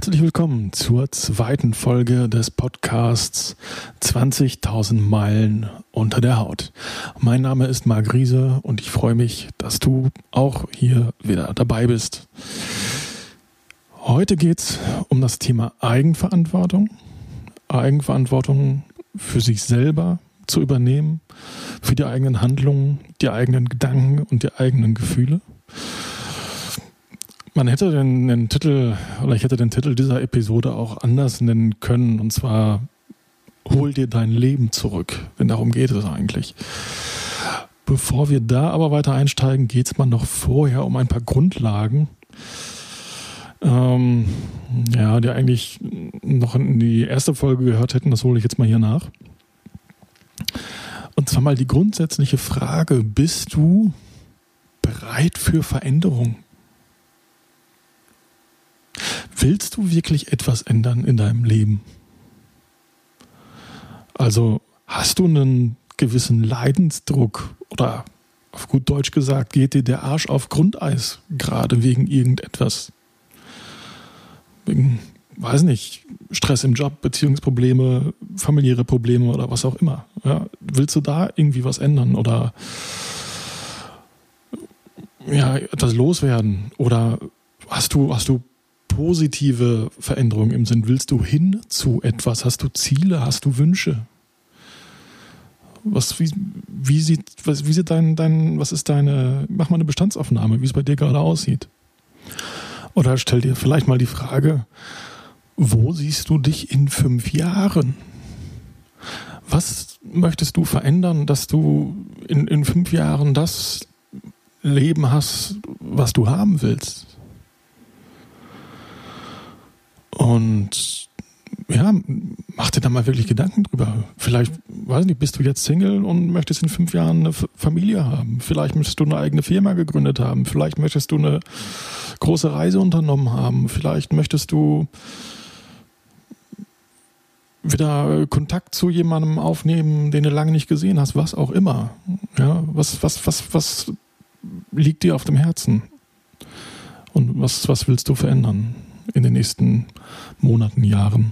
Herzlich willkommen zur zweiten Folge des Podcasts 20.000 Meilen unter der Haut. Mein Name ist Marc Riese und ich freue mich, dass du auch hier wieder dabei bist. Heute geht es um das Thema Eigenverantwortung. Eigenverantwortung für sich selber zu übernehmen, für die eigenen Handlungen, die eigenen Gedanken und die eigenen Gefühle. Man hätte den Titel, oder ich hätte den Titel dieser Episode auch anders nennen können, und zwar Hol dir dein Leben zurück, denn darum geht es eigentlich. Bevor wir da aber weiter einsteigen, geht es mal noch vorher um ein paar Grundlagen, die eigentlich noch in die erste Folge gehört hätten. Das hole ich jetzt mal hier nach. Und zwar mal die grundsätzliche Frage: Bist du bereit für Veränderung? Willst du wirklich etwas ändern in deinem Leben? Also hast du einen gewissen Leidensdruck oder auf gut Deutsch gesagt, geht dir der Arsch auf Grundeis, gerade wegen irgendetwas? Wegen, weiß nicht, Stress im Job, Beziehungsprobleme, familiäre Probleme oder was auch immer. Ja, willst du da irgendwie was ändern oder etwas loswerden? Oder hast du positive Veränderungen im Sinn? Willst du hin zu etwas? Hast du Ziele? Hast du Wünsche? Was ist deine, mach mal eine Bestandsaufnahme, wie es bei dir gerade aussieht. Oder stell dir vielleicht mal die Frage, wo siehst du dich in 5 Jahren? Was möchtest du verändern, dass du in 5 Jahren das Leben hast, was du haben willst? Und ja, mach dir da mal wirklich Gedanken drüber. Vielleicht, weiß nicht, bist du jetzt Single und möchtest in 5 Jahren eine Familie haben. Vielleicht möchtest du eine eigene Firma gegründet haben. Vielleicht möchtest du eine große Reise unternommen haben. Vielleicht möchtest du wieder Kontakt zu jemandem aufnehmen, den du lange nicht gesehen hast. Was auch immer. Ja, was liegt dir auf dem Herzen? Und was willst du verändern in den nächsten Monaten, Jahren?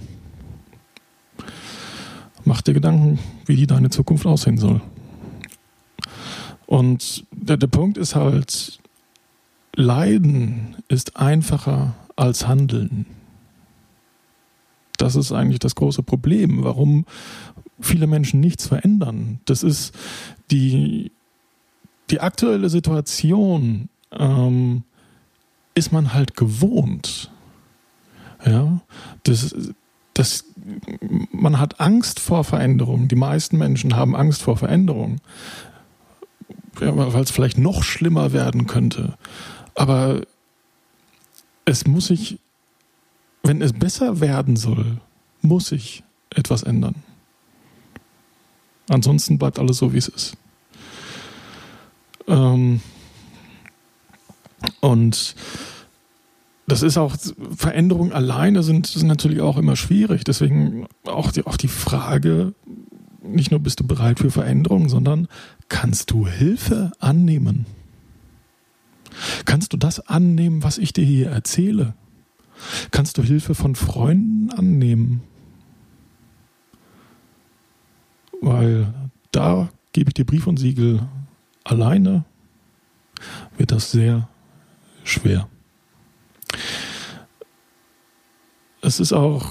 Mach dir Gedanken, wie deine Zukunft aussehen soll. Und der Punkt ist halt, Leiden ist einfacher als Handeln. Das ist eigentlich das große Problem, warum viele Menschen nichts verändern. Das ist die aktuelle Situation, ist man halt gewohnt. Ja, man hat Angst vor Veränderung. Die meisten Menschen haben Angst vor Veränderung, weil es vielleicht noch schlimmer werden könnte. Aber wenn es besser werden soll, muss sich etwas ändern. Ansonsten bleibt alles so, wie es ist. Und das ist auch, Veränderungen alleine sind natürlich auch immer schwierig. Deswegen auch die Frage, nicht nur bist du bereit für Veränderungen, sondern kannst du Hilfe annehmen? Kannst du das annehmen, was ich dir hier erzähle? Kannst du Hilfe von Freunden annehmen? Weil da gebe ich dir Brief und Siegel, alleine wird das sehr schwer. Es ist auch,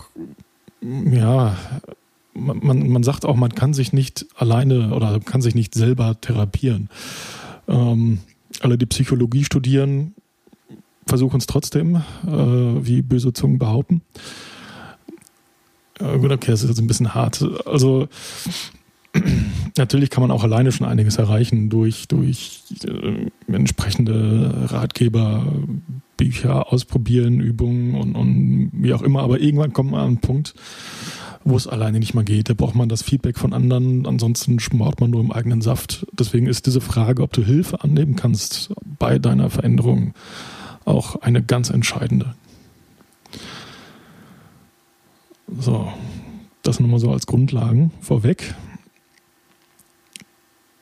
man sagt auch, man kann sich nicht alleine oder kann sich nicht selber therapieren. Alle, die Psychologie studieren, versuchen es trotzdem, wie böse Zungen behaupten. Gut, okay, das ist jetzt ein bisschen hart. Also natürlich kann man auch alleine schon einiges erreichen durch entsprechende Ratgeber, Bücher, Ausprobieren, Übungen und wie auch immer. Aber irgendwann kommt man an einen Punkt, wo es alleine nicht mehr geht. Da braucht man das Feedback von anderen, ansonsten schmort man nur im eigenen Saft. Deswegen ist diese Frage, ob du Hilfe annehmen kannst bei deiner Veränderung, auch eine ganz entscheidende. So, das nochmal so als Grundlagen vorweg.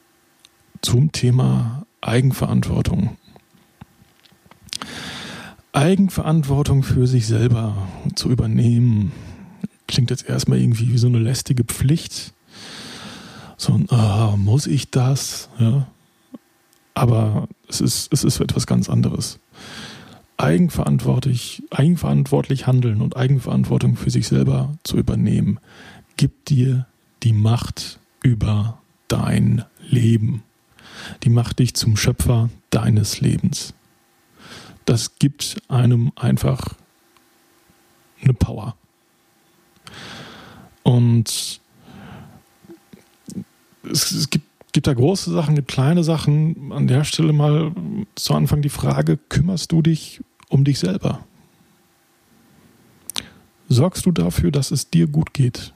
Zum Thema Eigenverantwortung. Eigenverantwortung für sich selber zu übernehmen, klingt jetzt erstmal irgendwie wie so eine lästige Pflicht. So ein, muss ich das? Ja. Aber es ist etwas ganz anderes. Eigenverantwortlich handeln und Eigenverantwortung für sich selber zu übernehmen, gibt dir die Macht über dein Leben. Die macht dich zum Schöpfer deines Lebens. Das gibt einem einfach eine Power. Und es gibt da große Sachen, gibt kleine Sachen. An der Stelle mal zu Anfang die Frage, kümmerst du dich um dich selber? Sorgst du dafür, dass es dir gut geht?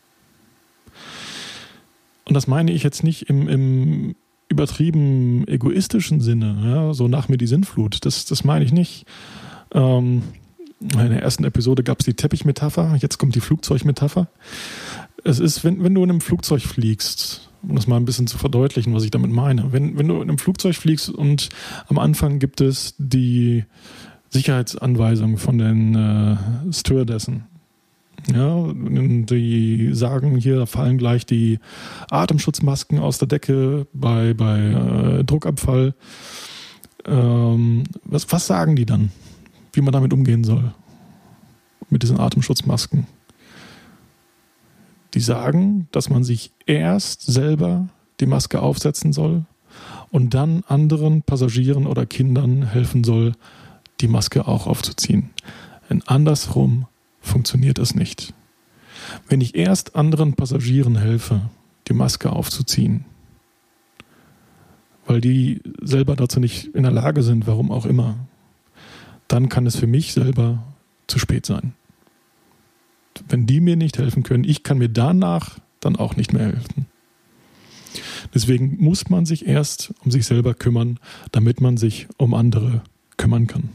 Und das meine ich jetzt nicht im übertrieben egoistischen Sinne, ja, so nach mir die Sinnflut. Das meine ich nicht. In der ersten Episode gab es die Teppichmetapher, jetzt kommt die Flugzeugmetapher. Es ist, wenn du in einem Flugzeug fliegst, um das mal ein bisschen zu verdeutlichen, was ich damit meine. Wenn du in einem Flugzeug fliegst und am Anfang gibt es die Sicherheitsanweisung von den Stewardessen. Ja, die sagen, hier fallen gleich die Atemschutzmasken aus der Decke bei Druckabfall. Was sagen die dann, wie man damit umgehen soll? Mit diesen Atemschutzmasken. Die sagen, dass man sich erst selber die Maske aufsetzen soll und dann anderen Passagieren oder Kindern helfen soll, die Maske auch aufzuziehen. Denn andersrum funktioniert es nicht. Wenn ich erst anderen Passagieren helfe, die Maske aufzuziehen, weil die selber dazu nicht in der Lage sind, warum auch immer, dann kann es für mich selber zu spät sein. Wenn die mir nicht helfen können, ich kann mir danach dann auch nicht mehr helfen. Deswegen muss man sich erst um sich selber kümmern, damit man sich um andere kümmern kann.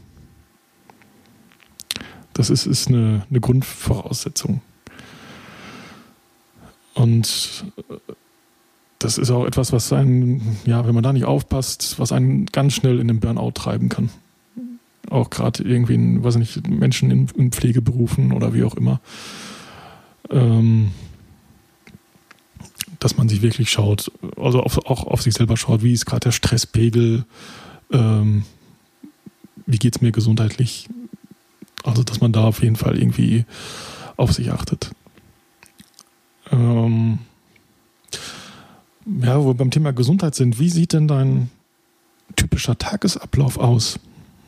Das ist eine Grundvoraussetzung. Und das ist auch etwas, was einen, ja, wenn man da nicht aufpasst, was einen ganz schnell in den Burnout treiben kann. Auch gerade irgendwie, Menschen in Pflegeberufen oder wie auch immer. Dass man sich wirklich schaut, also auch auf sich selber schaut, wie ist gerade der Stresspegel, wie geht es mir gesundheitlich. Also, dass man da auf jeden Fall irgendwie auf sich achtet. Wo wir beim Thema Gesundheit sind, wie sieht denn dein typischer Tagesablauf aus?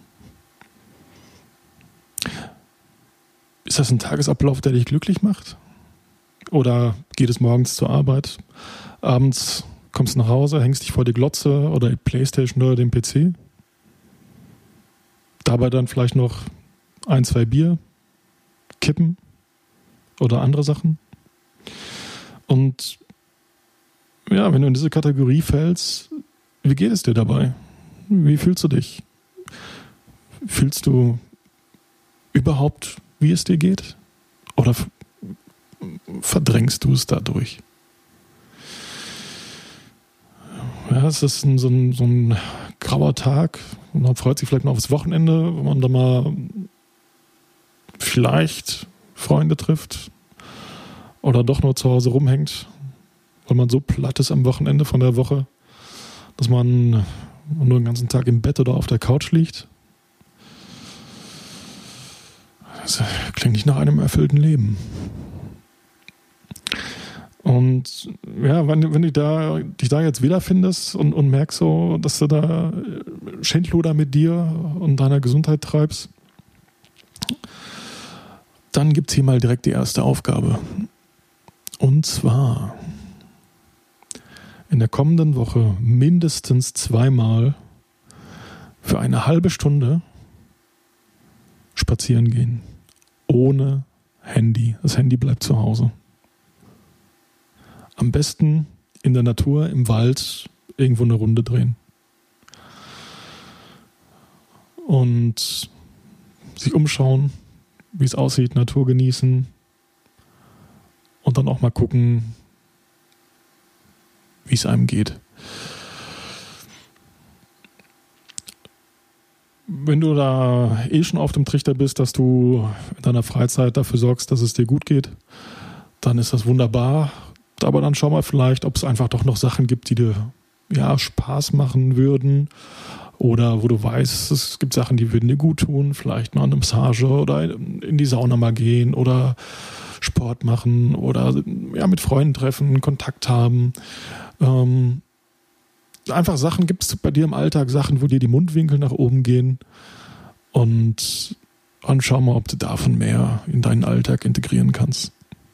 Ist das ein Tagesablauf, der dich glücklich macht? Oder geht es morgens zur Arbeit, abends kommst du nach Hause, hängst dich vor die Glotze oder die Playstation oder den PC? Dabei dann vielleicht noch 1, 2 Bier, Kippen oder andere Sachen. Und ja, wenn du in diese Kategorie fällst, wie geht es dir dabei? Wie fühlst du dich? Fühlst du überhaupt, wie es dir geht? Oder verdrängst du es dadurch? Ja, es ist so ein grauer Tag und man freut sich vielleicht noch aufs Wochenende, wo man da mal vielleicht Freunde trifft oder doch nur zu Hause rumhängt, weil man so platt ist am Wochenende von der Woche, dass man nur den ganzen Tag im Bett oder auf der Couch liegt. Das klingt nicht nach einem erfüllten Leben. Und ja, wenn du dich da jetzt wiederfindest und merkst so, dass du da Schindluder mit dir und deiner Gesundheit treibst, dann gibt es hier mal direkt die erste Aufgabe. Und zwar in der kommenden Woche mindestens 2-mal für eine halbe Stunde spazieren gehen. Ohne Handy. Das Handy bleibt zu Hause. Am besten in der Natur, im Wald, irgendwo eine Runde drehen. Und sich umschauen, wie es aussieht, Natur genießen und dann auch mal gucken, wie es einem geht. wenn du da schon auf dem Trichter bist, dass du in deiner Freizeit dafür sorgst, dass es dir gut geht, dann ist das wunderbar. Aber dann schau mal vielleicht, ob es einfach doch noch Sachen gibt, die dir Spaß machen würden. Oder wo du weißt, es gibt Sachen, die würden dir gut tun. Vielleicht mal eine Massage oder in die Sauna mal gehen oder Sport machen oder mit Freunden treffen, Kontakt haben. Einfach Sachen gibt es bei dir im Alltag, Sachen, wo dir die Mundwinkel nach oben gehen. Und schau mal, ob du davon mehr in deinen Alltag integrieren kannst.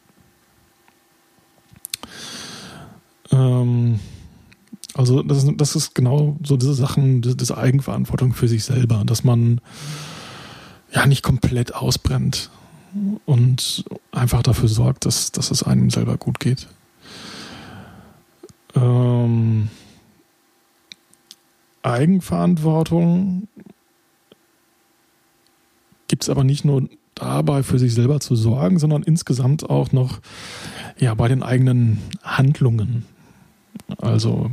Also das ist genau so diese Sachen, diese Eigenverantwortung für sich selber, dass man nicht komplett ausbrennt und einfach dafür sorgt, dass es einem selber gut geht. Eigenverantwortung gibt es aber nicht nur dabei, für sich selber zu sorgen, sondern insgesamt auch noch bei den eigenen Handlungen. Also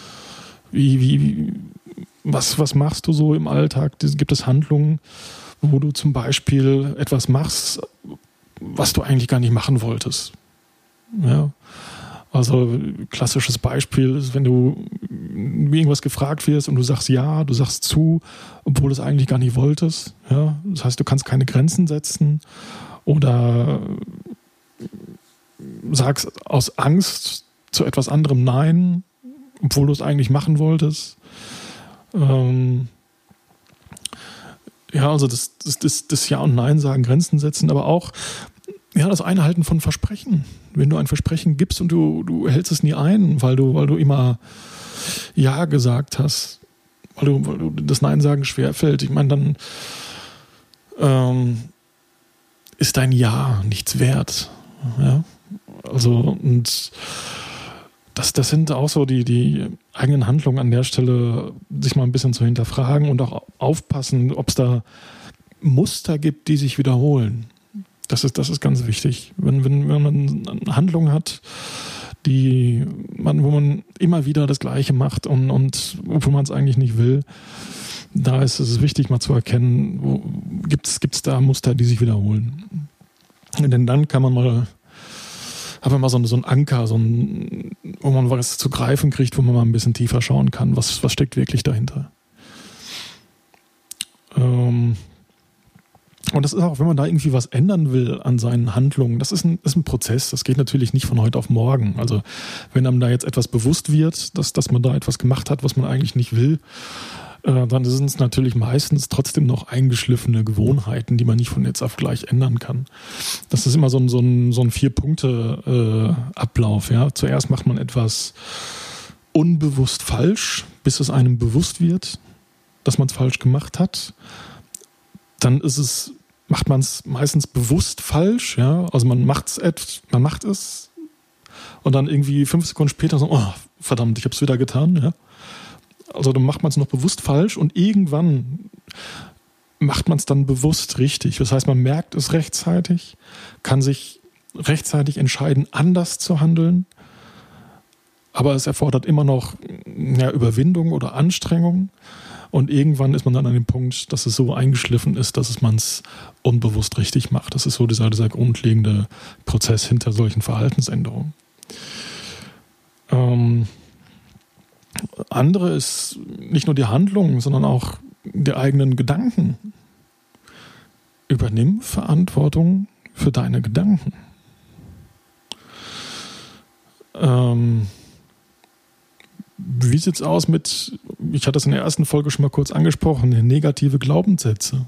was machst du so im Alltag? Gibt es Handlungen, wo du zum Beispiel etwas machst, was du eigentlich gar nicht machen wolltest? Ja. Also klassisches Beispiel ist, wenn du irgendwas gefragt wirst und du sagst ja, du sagst zu, obwohl du es eigentlich gar nicht wolltest. Ja. Das heißt, du kannst keine Grenzen setzen oder sagst aus Angst zu etwas anderem Nein, obwohl du es eigentlich machen wolltest. Also das Ja und Nein sagen, Grenzen setzen, aber auch das Einhalten von Versprechen. Wenn du ein Versprechen gibst und du hältst es nie ein, weil du immer Ja gesagt hast, weil du das Nein sagen schwerfällt, ich meine, dann ist dein Ja nichts wert. Ja? Also, und das sind auch so die eigenen Handlungen an der Stelle, sich mal ein bisschen zu hinterfragen und auch aufpassen, ob es da Muster gibt, die sich wiederholen. Das ist ganz wichtig. Wenn man eine Handlung hat, wo man immer wieder das Gleiche macht und obwohl man es eigentlich nicht will, da ist es wichtig, mal zu erkennen, gibt's da Muster, die sich wiederholen. Denn dann kann man mal so einen Anker, wo man was zu greifen kriegt, wo man mal ein bisschen tiefer schauen kann, was steckt wirklich dahinter. Und das ist auch, wenn man da irgendwie was ändern will an seinen Handlungen, das ist ein Prozess, das geht natürlich nicht von heute auf morgen. Also wenn einem da jetzt etwas bewusst wird, dass man da etwas gemacht hat, was man eigentlich nicht will, dann sind es natürlich meistens trotzdem noch eingeschliffene Gewohnheiten, die man nicht von jetzt auf gleich ändern kann. Das ist immer so ein 4-Punkte-Ablauf. Ja? Zuerst macht man etwas unbewusst falsch, bis es einem bewusst wird, dass man es falsch gemacht hat. Dann macht man es meistens bewusst falsch. Ja? Also man macht es und dann irgendwie 5 Sekunden später so, oh, verdammt, ich habe es wieder getan. Ja? Also dann macht man es noch bewusst falsch und irgendwann macht man es dann bewusst richtig. Das heißt, man merkt es rechtzeitig, kann sich rechtzeitig entscheiden, anders zu handeln, aber es erfordert immer noch Überwindung oder Anstrengung und irgendwann ist man dann an dem Punkt, dass es so eingeschliffen ist, dass man es unbewusst richtig macht. Das ist so dieser grundlegende Prozess hinter solchen Verhaltensänderungen. Andere ist nicht nur die Handlung, sondern auch die eigenen Gedanken. Übernimm Verantwortung für deine Gedanken. Wie sieht es aus ich hatte es in der ersten Folge schon mal kurz angesprochen, negative Glaubenssätze.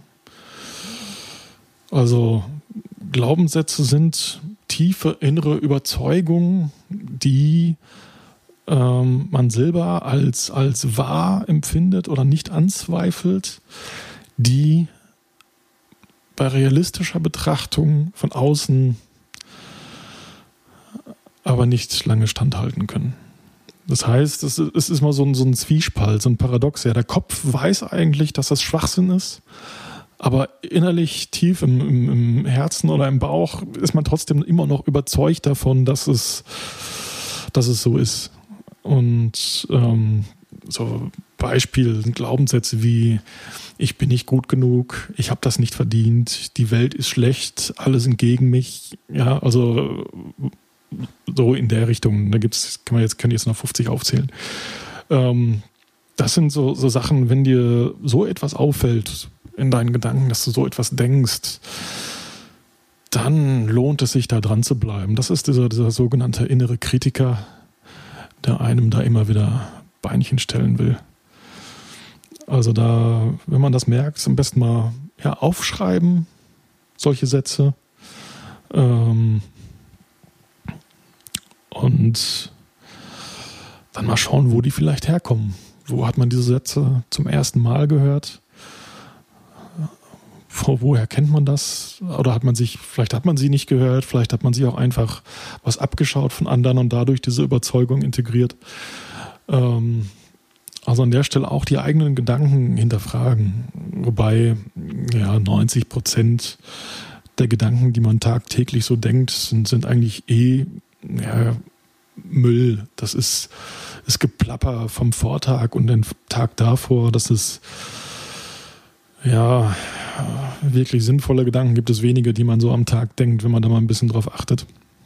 Also Glaubenssätze sind tiefe innere Überzeugungen, die man selber als wahr empfindet oder nicht anzweifelt, die bei realistischer Betrachtung von außen aber nicht lange standhalten können. Das heißt, es ist mal so ein Zwiespalt, so ein Paradox. Ja, der Kopf weiß eigentlich, dass das Schwachsinn ist, aber innerlich tief im Herzen oder im Bauch ist man trotzdem immer noch überzeugt davon, dass es so ist. Und so Beispiel sind Glaubenssätze wie: Ich bin nicht gut genug, ich habe das nicht verdient, die Welt ist schlecht, alle sind gegen mich. Ja, also so in der Richtung. Da kann ich jetzt noch 50 aufzählen. Das sind so Sachen, wenn dir so etwas auffällt in deinen Gedanken, dass du so etwas denkst, dann lohnt es sich, da dran zu bleiben. Das ist dieser sogenannte innere Kritiker, der einem da immer wieder Beinchen stellen will. Also da, wenn man das merkt, am besten mal aufschreiben, solche Sätze. Und dann mal schauen, wo die vielleicht herkommen. Wo hat man diese Sätze zum ersten Mal gehört? Woher kennt man das? Oder vielleicht hat man sie nicht gehört, vielleicht hat man sich auch einfach was abgeschaut von anderen und dadurch diese Überzeugung integriert. Also an der Stelle auch die eigenen Gedanken hinterfragen. Wobei 90% der Gedanken, die man tagtäglich so denkt, sind eigentlich Müll. Das ist Geplapper vom Vortag und den Tag davor. Das ist wirklich sinnvolle Gedanken gibt es wenige, die man so am Tag denkt, wenn man da mal ein bisschen drauf achtet.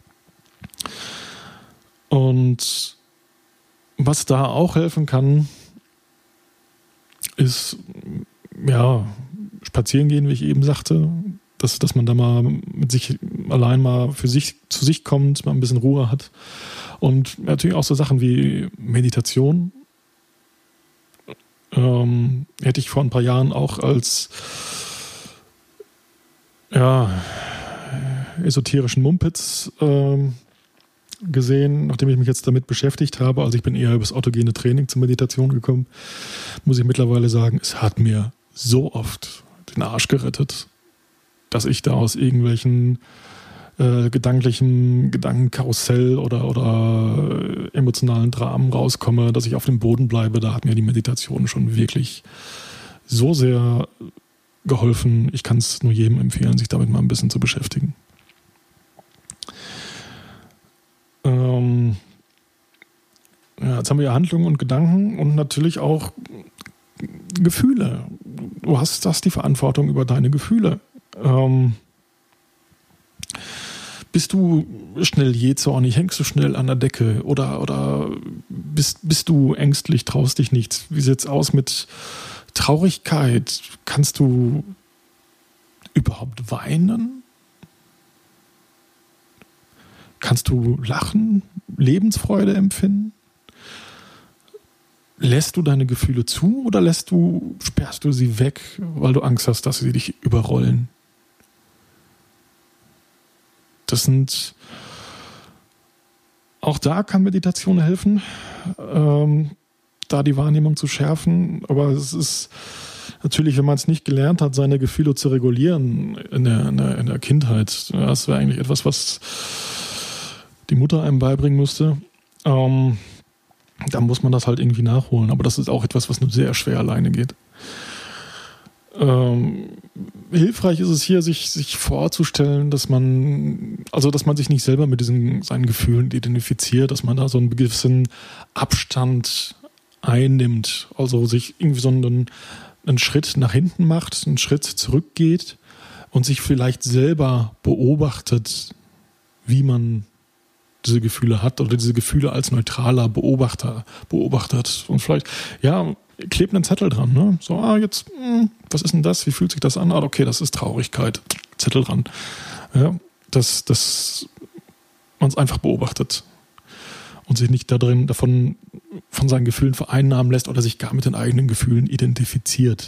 Und was da auch helfen kann, ist spazieren gehen, wie ich eben sagte, dass man da mal mit sich allein mal für sich zu sich kommt, mal ein bisschen Ruhe hat. Und natürlich auch so Sachen wie Meditation. Hätte ich vor ein paar Jahren auch als esoterischen Mumpitz gesehen, nachdem ich mich jetzt damit beschäftigt habe. Also ich bin eher über das autogene Training zur Meditation gekommen. Muss ich mittlerweile sagen, es hat mir so oft den Arsch gerettet, dass ich da aus irgendwelchen Gedankenkarussell oder emotionalen Dramen rauskomme, dass ich auf dem Boden bleibe. Da hat mir die Meditation schon wirklich so sehr geholfen. Ich kann es nur jedem empfehlen, sich damit mal ein bisschen zu beschäftigen. Jetzt haben wir ja Handlungen und Gedanken und natürlich auch Gefühle. Du hast die Verantwortung über deine Gefühle. Bist du schnell jähzornig, hängst du schnell an der Decke oder bist du ängstlich, traust dich nicht? Wie sieht es aus mit Traurigkeit? Kannst du überhaupt weinen? Kannst du lachen, Lebensfreude empfinden? Lässt du deine Gefühle zu oder sperrst du sie weg, weil du Angst hast, dass sie dich überrollen? Auch da kann Meditation helfen, da die Wahrnehmung zu schärfen. Aber es ist natürlich, wenn man es nicht gelernt hat, seine Gefühle zu regulieren in der Kindheit. Das wäre eigentlich etwas, was die Mutter einem beibringen müsste. Da muss man das halt irgendwie nachholen. Aber das ist auch etwas, was nur sehr schwer alleine geht. Hilfreich ist es hier, sich vorzustellen, dass man sich nicht selber mit seinen Gefühlen identifiziert, dass man da so einen gewissen Abstand einnimmt, also sich irgendwie so einen Schritt nach hinten macht, einen Schritt zurückgeht und sich vielleicht selber beobachtet, wie man diese Gefühle hat oder diese Gefühle als neutraler Beobachter beobachtet und vielleicht, klebt einen Zettel dran, ne? So, jetzt, was ist denn das? Wie fühlt sich das an? Okay, das ist Traurigkeit. Zettel dran. Ja, dass man es einfach beobachtet und sich nicht von seinen Gefühlen vereinnahmen lässt oder sich gar mit den eigenen Gefühlen identifiziert.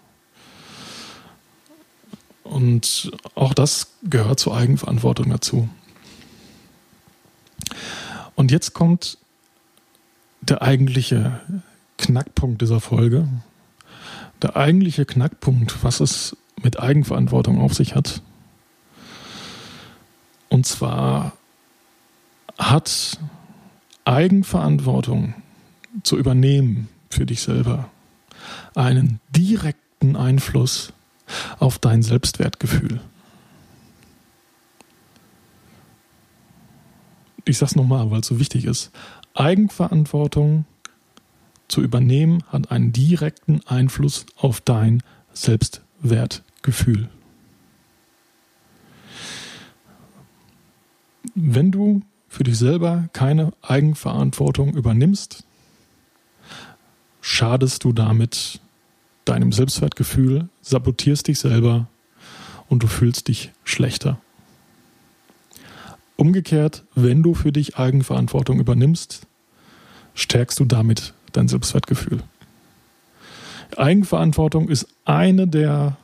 Und auch das gehört zur Eigenverantwortung dazu. Und jetzt kommt der eigentliche Knackpunkt dieser Folge. Der eigentliche Knackpunkt, was es mit Eigenverantwortung auf sich hat. Und zwar hat Eigenverantwortung zu übernehmen für dich selber einen direkten Einfluss auf dein Selbstwertgefühl. Ich sage es nochmal, weil es so wichtig ist. Eigenverantwortung zu übernehmen, hat einen direkten Einfluss auf dein Selbstwertgefühl. Wenn du für dich selber keine Eigenverantwortung übernimmst, schadest du damit deinem Selbstwertgefühl, sabotierst dich selber und du fühlst dich schlechter. Umgekehrt, wenn du für dich Eigenverantwortung übernimmst, stärkst du damit dein Selbstwertgefühl. Eigenverantwortung ist eine der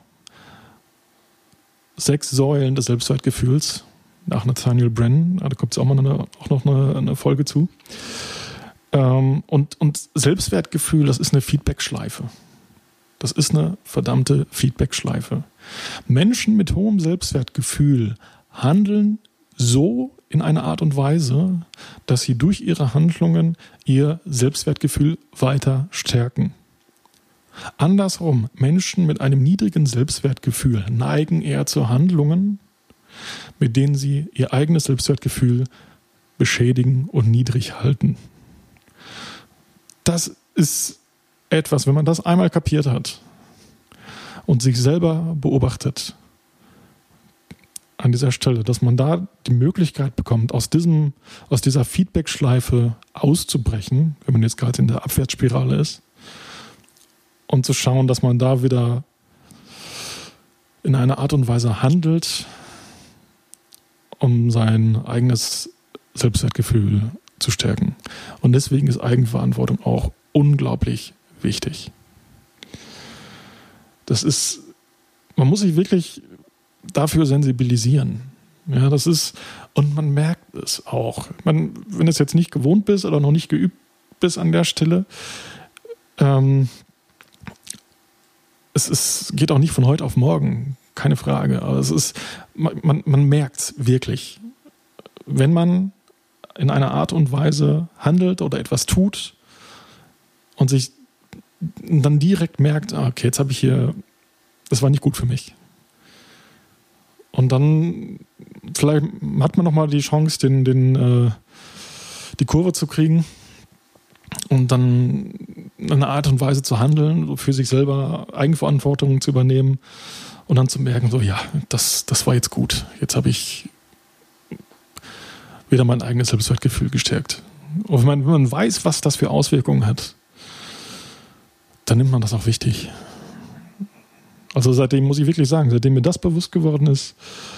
6 Säulen des Selbstwertgefühls nach Nathaniel Brennan. Da kommt es auch noch eine Folge zu. Und Selbstwertgefühl, das ist eine Feedbackschleife. Das ist eine verdammte Feedbackschleife. Menschen mit hohem Selbstwertgefühl handeln so in einer Art und Weise, dass sie durch ihre Handlungen ihr Selbstwertgefühl weiter stärken. Andersrum, Menschen mit einem niedrigen Selbstwertgefühl neigen eher zu Handlungen, mit denen sie ihr eigenes Selbstwertgefühl beschädigen und niedrig halten. Das ist etwas, wenn man das einmal kapiert hat und sich selber beobachtet, an dieser Stelle, dass man da die Möglichkeit bekommt, aus dieser Feedback-Schleife auszubrechen, wenn man jetzt gerade in der Abwärtsspirale ist, und zu schauen, dass man da wieder in einer Art und Weise handelt, um sein eigenes Selbstwertgefühl zu stärken. Und deswegen ist Eigenverantwortung auch unglaublich wichtig. Man muss sich wirklich dafür sensibilisieren. Ja, und man merkt es auch. Wenn du es jetzt nicht gewohnt bist oder noch nicht geübt bist an der Stelle, es geht auch nicht von heute auf morgen, keine Frage. Aber man merkt es wirklich. Wenn man in einer Art und Weise handelt oder etwas tut und sich dann direkt merkt, okay, jetzt habe ich hier, das war nicht gut für mich. Und dann vielleicht hat man nochmal die Chance, die Kurve zu kriegen und dann in einer Art und Weise zu handeln, für sich selber Eigenverantwortung zu übernehmen und dann zu merken, so ja, das war jetzt gut. Jetzt habe ich wieder mein eigenes Selbstwertgefühl gestärkt. Und wenn man weiß, was das für Auswirkungen hat, dann nimmt man das auch wichtig. Also seitdem muss ich wirklich sagen, seitdem mir das bewusst geworden ist,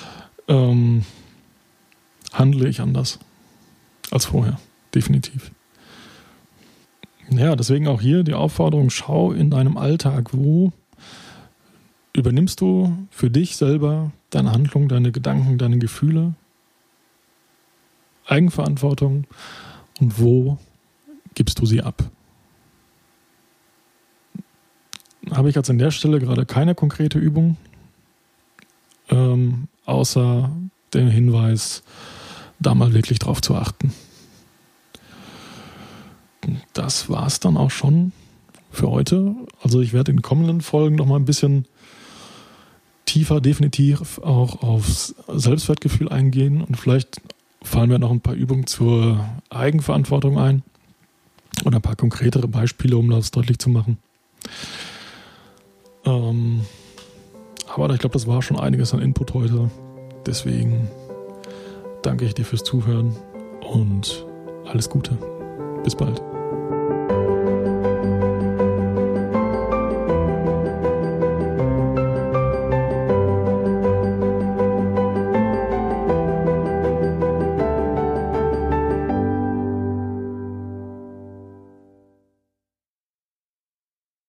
handle ich anders als vorher. Definitiv. Ja, deswegen auch hier die Aufforderung, schau in deinem Alltag, wo übernimmst du für dich selber deine Handlung, deine Gedanken, deine Gefühle, Eigenverantwortung und wo gibst du sie ab? Habe ich jetzt an der Stelle gerade keine konkrete Übung, außer den Hinweis, da mal wirklich drauf zu achten. Das war es dann auch schon für heute. Also ich werde in kommenden Folgen noch mal ein bisschen tiefer definitiv auch aufs Selbstwertgefühl eingehen und vielleicht fallen mir noch ein paar Übungen zur Eigenverantwortung ein oder ein paar konkretere Beispiele, um das deutlich zu machen. Aber ich glaube, das war schon einiges an Input heute. Deswegen danke ich dir fürs Zuhören und alles Gute. Bis bald.